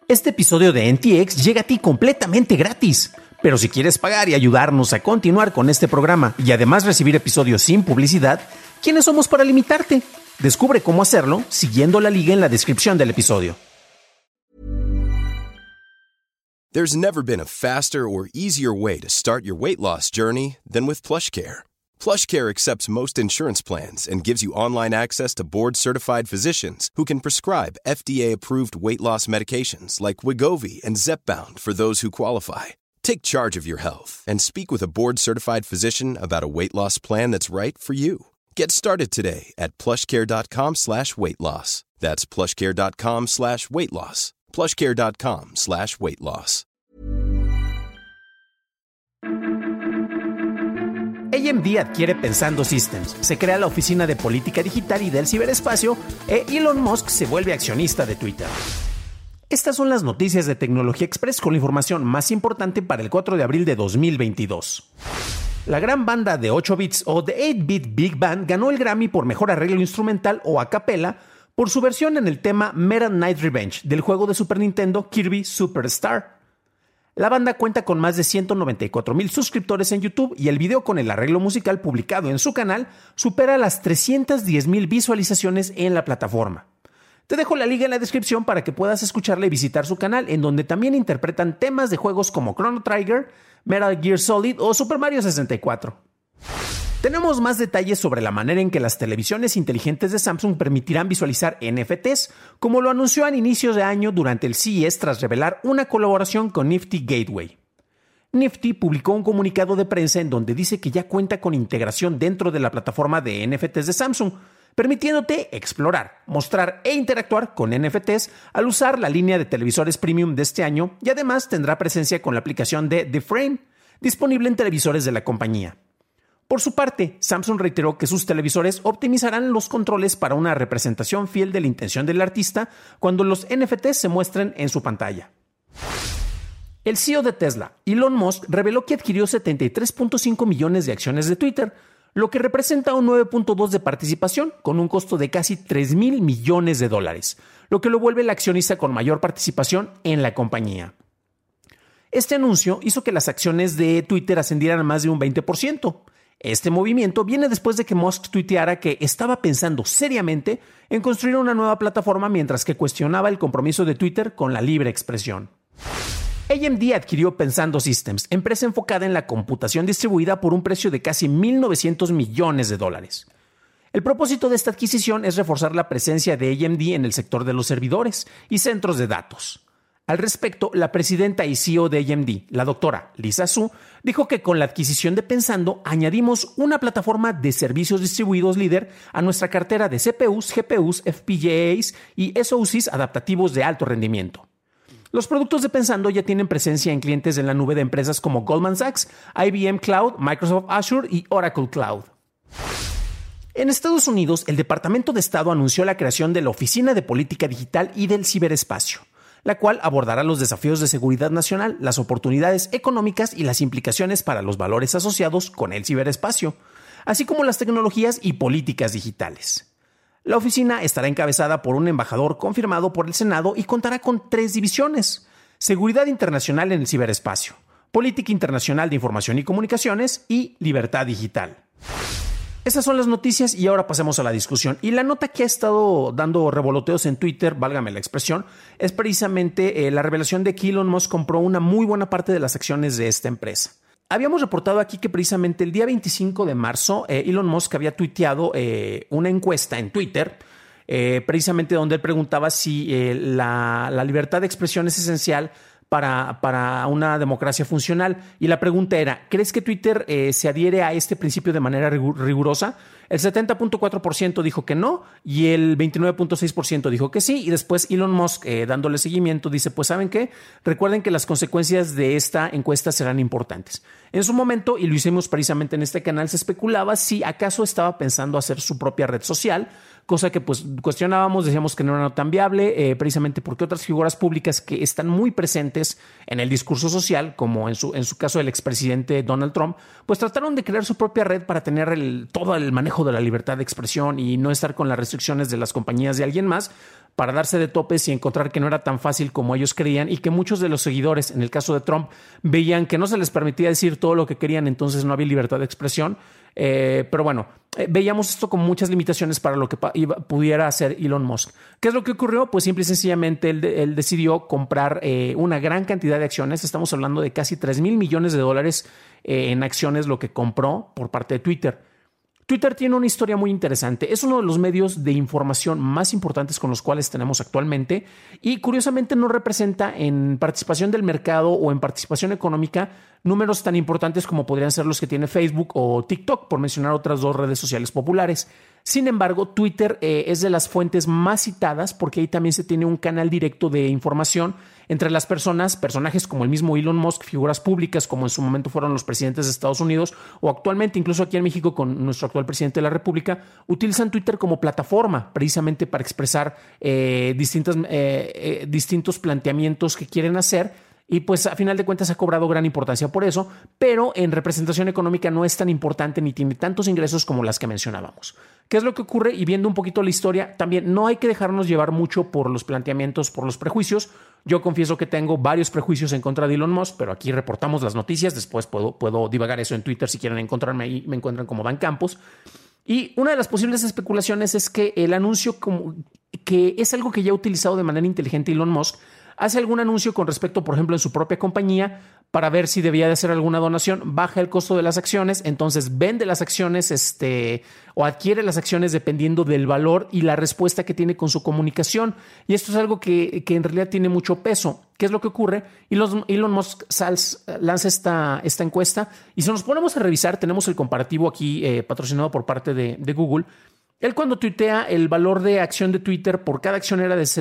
Este episodio de NTX llega a ti completamente gratis. Pero si quieres pagar y ayudarnos a continuar con este programa y además recibir episodios sin publicidad, ¿quiénes somos para limitarte? Descubre cómo hacerlo siguiendo la liga en la descripción del episodio. There's never been a faster or easier way to start your weight loss journey than with PlushCare. PlushCare accepts most insurance plans and gives you online access to board-certified physicians who can prescribe FDA-approved weight loss medications like Wegovy and Zepbound for those who qualify. Take charge of your health and speak with a board-certified physician about a weight loss plan that's right for you. Get started today at plushcare.com/weight loss. That's plushcare.com/weight loss. plushcare.com/weight loss. AMD adquiere Pensando Systems, se crea la Oficina de Política Digital y del Ciberespacio e Elon Musk se vuelve accionista de Twitter. Estas son las noticias de Tecnología Express con la información más importante para el 4 de abril de 2022. La gran banda de 8 bits o The 8-Bit Big Band ganó el Grammy por mejor arreglo instrumental o a capela por su versión en el tema Meta Knight Revenge del juego de Super Nintendo Kirby Superstar. La banda cuenta con más de 194,000 suscriptores en YouTube y el video con el arreglo musical publicado en su canal supera las 310,000 visualizaciones en la plataforma. Te dejo la liga en la descripción para que puedas escucharla y visitar su canal, en donde también interpretan temas de juegos como Chrono Trigger, Metal Gear Solid o Super Mario 64. Tenemos más detalles sobre la manera en que las televisiones inteligentes de Samsung permitirán visualizar NFTs, como lo anunció a inicios de año durante el CES tras revelar una colaboración con Nifty Gateway. Nifty publicó un comunicado de prensa en donde dice que ya cuenta con integración dentro de la plataforma de NFTs de Samsung, permitiéndote explorar, mostrar e interactuar con NFTs al usar la línea de televisores premium de este año y además tendrá presencia con la aplicación de The Frame, disponible en televisores de la compañía. Por su parte, Samsung reiteró que sus televisores optimizarán los controles para una representación fiel de la intención del artista cuando los NFTs se muestren en su pantalla. El CEO de Tesla, Elon Musk, reveló que adquirió 73.5 millones de acciones de Twitter, lo que representa un 9.2% de participación con un costo de casi $3,000 millones, lo que lo vuelve el accionista con mayor participación en la compañía. Este anuncio hizo que las acciones de Twitter ascendieran a más de un 20%. Este movimiento viene después de que Musk tuiteara que estaba pensando seriamente en construir una nueva plataforma mientras que cuestionaba el compromiso de Twitter con la libre expresión. AMD adquirió Pensando Systems, empresa enfocada en la computación distribuida por un precio de casi $1,900 millones. El propósito de esta adquisición es reforzar la presencia de AMD en el sector de los servidores y centros de datos. Al respecto, la presidenta y CEO de AMD, la doctora Lisa Su, dijo que con la adquisición de Pensando añadimos una plataforma de servicios distribuidos líder a nuestra cartera de CPUs, GPUs, FPGAs y SoCs adaptativos de alto rendimiento. Los productos de Pensando ya tienen presencia en clientes en la nube de empresas como Goldman Sachs, IBM Cloud, Microsoft Azure y Oracle Cloud. En Estados Unidos, el Departamento de Estado anunció la creación de la Oficina de Política Digital y del Ciberespacio, la cual abordará los desafíos de seguridad nacional, las oportunidades económicas y las implicaciones para los valores asociados con el ciberespacio, así como las tecnologías y políticas digitales. La oficina estará encabezada por un embajador confirmado por el Senado y contará con 3 divisiones: Seguridad Internacional en el Ciberespacio, Política Internacional de Información y Comunicaciones y Libertad Digital. Esas son las noticias y ahora pasemos a la discusión. Y la nota que ha estado dando revoloteos en Twitter, válgame la expresión, es precisamente la revelación de que Elon Musk compró una muy buena parte de las acciones de esta empresa. Habíamos reportado aquí que precisamente el día 25 de marzo Elon Musk había tuiteado una encuesta en Twitter, precisamente donde él preguntaba si la libertad de expresión es esencial para una democracia funcional. Y la pregunta era, ¿crees que Twitter se adhiere a este principio de manera rigurosa? El 70.4% dijo que no y el 29.6% dijo que sí. Y después Elon Musk, dándole seguimiento, dice, pues ¿saben qué? Recuerden que las consecuencias de esta encuesta serán importantes. En su momento, y lo hicimos precisamente en este canal, se especulaba si acaso estaba pensando hacer su propia red social, cosa que pues cuestionábamos, decíamos que no era tan viable, precisamente porque otras figuras públicas que están muy presentes en el discurso social, como en su caso el expresidente Donald Trump, pues trataron de crear su propia red para tener todo el manejo de la libertad de expresión y no estar con las restricciones de las compañías de alguien más, para darse de topes y encontrar que no era tan fácil como ellos creían y que muchos de los seguidores, en el caso de Trump, veían que no se les permitía decir todo lo que querían, entonces no había libertad de expresión. Pero bueno, veíamos esto con muchas limitaciones para lo que pudiera hacer Elon Musk. ¿Qué es lo que ocurrió? Pues simple y sencillamente él decidió comprar una gran cantidad de acciones. Estamos hablando de casi $3,000 millones en acciones, lo que compró por parte de Twitter. Twitter tiene una historia muy interesante. Es uno de los medios de información más importantes con los cuales tenemos actualmente y curiosamente no representa en participación del mercado o en participación económica números tan importantes como podrían ser los que tiene Facebook o TikTok, por mencionar otras dos redes sociales populares. Sin embargo, Twitter es de las fuentes más citadas porque ahí también se tiene un canal directo de información entre las personajes como el mismo Elon Musk, figuras públicas como en su momento fueron los presidentes de Estados Unidos o actualmente incluso aquí en México con nuestro actual presidente de la República, utilizan Twitter como plataforma precisamente para expresar distintos planteamientos que quieren hacer. Y pues a final de cuentas ha cobrado gran importancia por eso, pero en representación económica no es tan importante ni tiene tantos ingresos como las que mencionábamos. ¿Qué es lo que ocurre? Y viendo un poquito la historia, también no hay que dejarnos llevar mucho por los planteamientos, por los prejuicios. Yo confieso que tengo varios prejuicios en contra de Elon Musk, pero aquí reportamos las noticias. Después puedo divagar eso en Twitter. Si quieren encontrarme ahí, me encuentran como Dan Campos. Y una de las posibles especulaciones es que el anuncio, como que es algo que ya ha utilizado de manera inteligente Elon Musk, hace algún anuncio con respecto, por ejemplo, en su propia compañía para ver si debía de hacer alguna donación, baja el costo de las acciones, entonces vende las acciones o adquiere las acciones dependiendo del valor y la respuesta que tiene con su comunicación. Y esto es algo que en realidad tiene mucho peso. ¿Qué es lo que ocurre? Elon Musk lanza esta encuesta y si nos ponemos a revisar, tenemos el comparativo aquí patrocinado por parte de Google. Él cuando tuitea, el valor de acción de Twitter por cada acción era de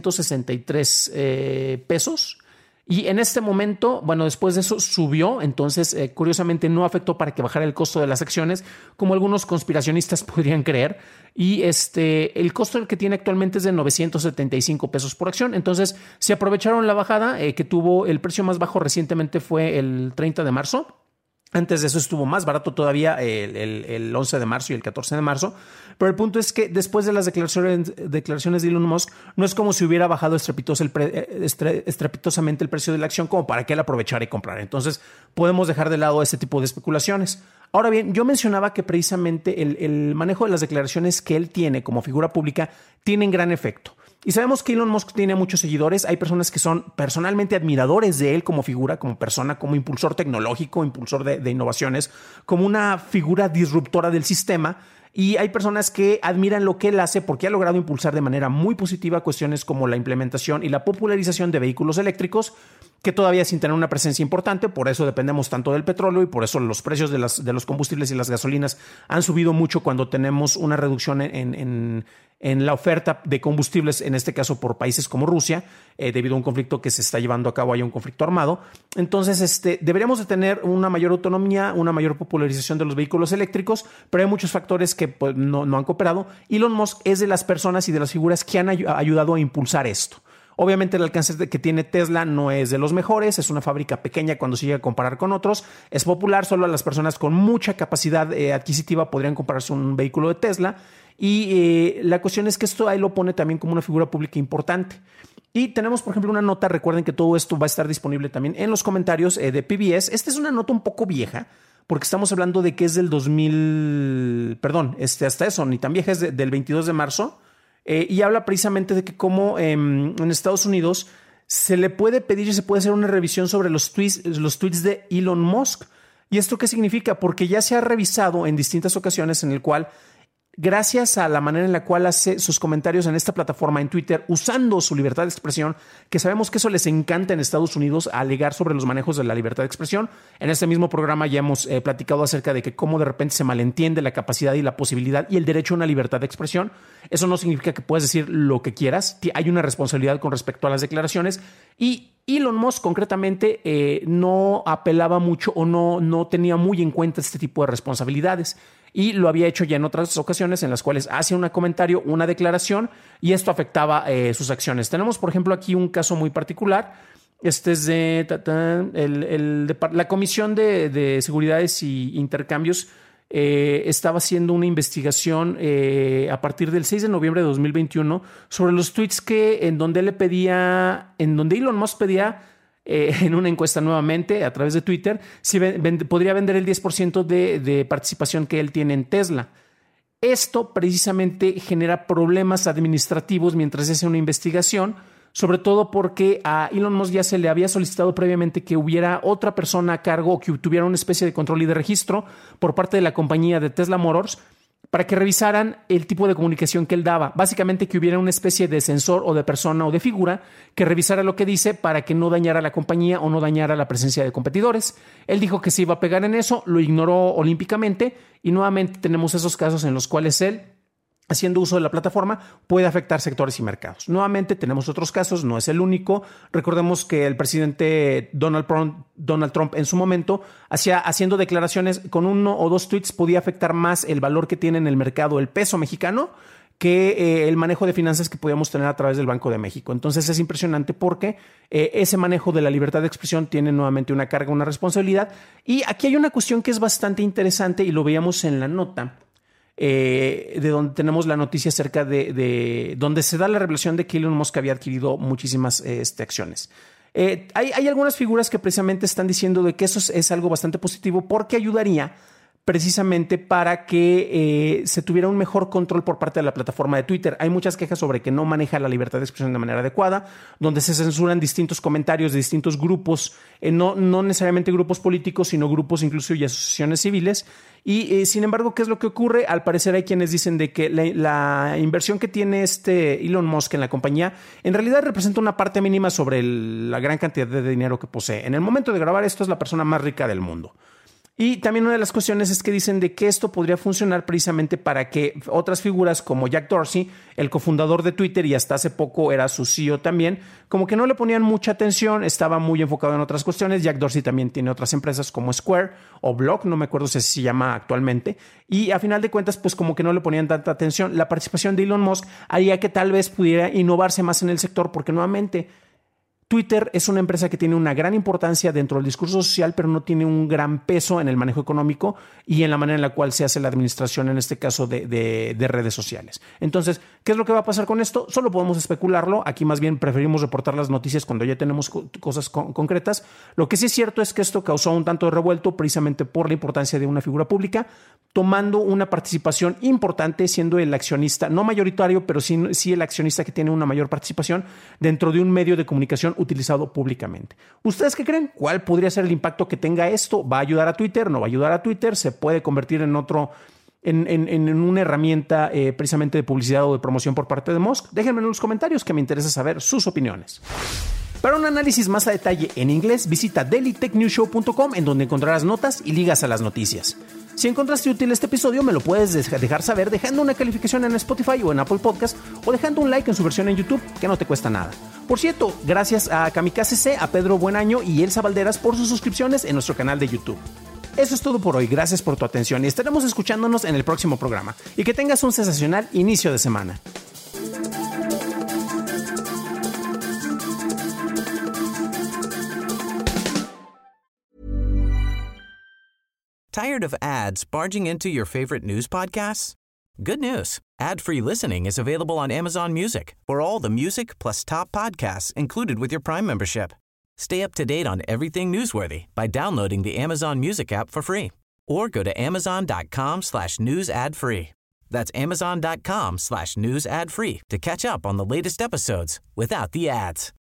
763 pesos. Y en este momento, bueno, después de eso subió. Entonces, curiosamente, no afectó para que bajara el costo de las acciones, como algunos conspiracionistas podrían creer. Y el costo que tiene actualmente es de 975 pesos por acción. Entonces, se aprovecharon la bajada que tuvo. El precio más bajo recientemente fue el 30 de marzo. Antes de eso estuvo más barato todavía el 11 de marzo y el 14 de marzo. Pero el punto es que después de las declaraciones de Elon Musk, no es como si hubiera bajado estrepitosamente el precio de la acción como para que él aprovechara y comprara. Entonces podemos dejar de lado ese tipo de especulaciones. Ahora bien, yo mencionaba que precisamente el manejo de las declaraciones que él tiene como figura pública tienen gran efecto. Y sabemos que Elon Musk tiene muchos seguidores. Hay personas que son personalmente admiradores de él como figura, como persona, como impulsor tecnológico, impulsor de innovaciones, como una figura disruptora del sistema. Y hay personas que admiran lo que él hace porque ha logrado impulsar de manera muy positiva cuestiones como la implementación y la popularización de vehículos eléctricos, que todavía sin tener una presencia importante. Por eso dependemos tanto del petróleo y por eso los precios de los combustibles y las gasolinas han subido mucho cuando tenemos una reducción en la oferta de combustibles, en este caso por países como Rusia, debido a un conflicto que se está llevando a cabo, hay un conflicto armado. Entonces, deberíamos de tener una mayor autonomía, una mayor popularización de los vehículos eléctricos, pero hay muchos factores que pues, no han cooperado. Elon Musk es de las personas y de las figuras que han ayudado a impulsar esto. Obviamente el alcance que tiene Tesla no es de los mejores, es una fábrica pequeña cuando se llega a comparar con otros, es popular, solo las personas con mucha capacidad adquisitiva podrían comprarse un vehículo de Tesla y la cuestión es que esto ahí lo pone también como una figura pública importante. Y tenemos, por ejemplo, una nota, recuerden que todo esto va a estar disponible también en los comentarios de PBS. Esta es una nota un poco vieja, porque estamos hablando de que es del 2000, perdón, hasta eso, ni tan vieja, es del 22 de marzo. Y habla precisamente de que como en Estados Unidos se le puede pedir y se puede hacer una revisión sobre los tweets de Elon Musk. ¿Y esto qué significa? Porque ya se ha revisado en distintas ocasiones en el cual gracias a la manera en la cual hace sus comentarios en esta plataforma, en Twitter, usando su libertad de expresión, que sabemos que eso les encanta en Estados Unidos, a alegar sobre los manejos de la libertad de expresión. En este mismo programa ya hemos platicado acerca de que cómo de repente se malentiende la capacidad y la posibilidad y el derecho a una libertad de expresión. Eso no significa que puedas decir lo que quieras. Hay una responsabilidad con respecto a las declaraciones, y Elon Musk concretamente no apelaba mucho o no tenía muy en cuenta este tipo de responsabilidades. Y lo había hecho ya en otras ocasiones en las cuales hacía un comentario, una declaración, y esto afectaba sus acciones. Tenemos, por ejemplo, aquí un caso muy particular. Este es de la Comisión de Seguridades y Intercambios. Estaba haciendo una investigación a partir del 6 de noviembre de 2021 sobre los tweets en donde Elon Musk pedía en una encuesta nuevamente a través de Twitter si podría vender el 10% de participación que él tiene en Tesla. Esto precisamente genera problemas administrativos mientras se hace una investigación, sobre todo porque a Elon Musk ya se le había solicitado previamente que hubiera otra persona a cargo o que tuviera una especie de control y de registro por parte de la compañía de Tesla Motors para que revisaran el tipo de comunicación que él daba. Básicamente que hubiera una especie de sensor o de persona o de figura que revisara lo que dice para que no dañara la compañía o no dañara la presencia de competidores. Él dijo que se iba a pegar en eso, lo ignoró olímpicamente, y nuevamente tenemos esos casos en los cuales él, haciendo uso de la plataforma, puede afectar sectores y mercados. Nuevamente tenemos otros casos, no es el único. Recordemos que el presidente Donald Trump en su momento haciendo declaraciones con 1 o 2 tweets podía afectar más el valor que tiene en el mercado el peso mexicano que el manejo de finanzas que podíamos tener a través del Banco de México. Entonces es impresionante porque ese manejo de la libertad de expresión tiene nuevamente una carga, una responsabilidad. Y aquí hay una cuestión que es bastante interesante y lo veíamos en la nota, de donde tenemos la noticia acerca de donde se da la revelación de que Elon Musk había adquirido muchísimas acciones. Hay algunas figuras que precisamente están diciendo de que eso es algo bastante positivo porque ayudaría precisamente para que se tuviera un mejor control por parte de la plataforma de Twitter. Hay muchas quejas sobre que no maneja la libertad de expresión de manera adecuada, donde se censuran distintos comentarios de distintos grupos, no necesariamente grupos políticos, sino grupos incluso y asociaciones civiles. Y sin embargo, ¿qué es lo que ocurre? Al parecer hay quienes dicen de que la inversión que tiene Elon Musk en la compañía en realidad representa una parte mínima sobre la gran cantidad de dinero que posee. En el momento de grabar esto es la persona más rica del mundo. Y también una de las cuestiones es que dicen de que esto podría funcionar precisamente para que otras figuras como Jack Dorsey, el cofundador de Twitter y hasta hace poco era su CEO también, como que no le ponían mucha atención, estaba muy enfocado en otras cuestiones. Jack Dorsey también tiene otras empresas como Square o Block, no me acuerdo si así se llama actualmente, y a final de cuentas pues como que no le ponían tanta atención. La participación de Elon Musk haría que tal vez pudiera innovarse más en el sector, porque nuevamente Twitter es una empresa que tiene una gran importancia dentro del discurso social, pero no tiene un gran peso en el manejo económico y en la manera en la cual se hace la administración, en este caso de redes sociales. Entonces, ¿qué es lo que va a pasar con esto? Solo podemos especularlo. Aquí más bien preferimos reportar las noticias cuando ya tenemos cosas concretas. Lo que sí es cierto es que esto causó un tanto de revuelto precisamente por la importancia de una figura pública, tomando una participación importante, siendo el accionista, no mayoritario, pero sí el accionista que tiene una mayor participación dentro de un medio de comunicación utilizado públicamente. ¿Ustedes qué creen? ¿Cuál podría ser el impacto que tenga esto? ¿Va a ayudar a Twitter? ¿No va a ayudar a Twitter? ¿Se puede convertir en una herramienta precisamente de publicidad o de promoción por parte de Musk? Déjenme en los comentarios, que me interesa saber sus opiniones. Para un análisis más a detalle en inglés, visita dailytechnewsshow.com, en donde encontrarás notas y ligas a las noticias. Si encontraste útil este episodio, me lo puedes dejar saber dejando una calificación en Spotify o en Apple Podcast, o dejando un like en su versión en YouTube, que no te cuesta nada. Por cierto, gracias a Kamikaze C, a Pedro Buenaño y Elsa Valderas por sus suscripciones en nuestro canal de YouTube. Eso es todo por hoy, gracias por tu atención y estaremos escuchándonos en el próximo programa. Y que tengas un sensacional inicio de semana. Tired of ads barging into your favorite news podcasts? Good news. Ad-free listening is available on Amazon Music for all the music plus top podcasts included with your Prime membership. Stay up to date on everything newsworthy by downloading the Amazon Music app for free or go to amazon.com/news ad free. That's amazon.com/news ad free to catch up on the latest episodes without the ads.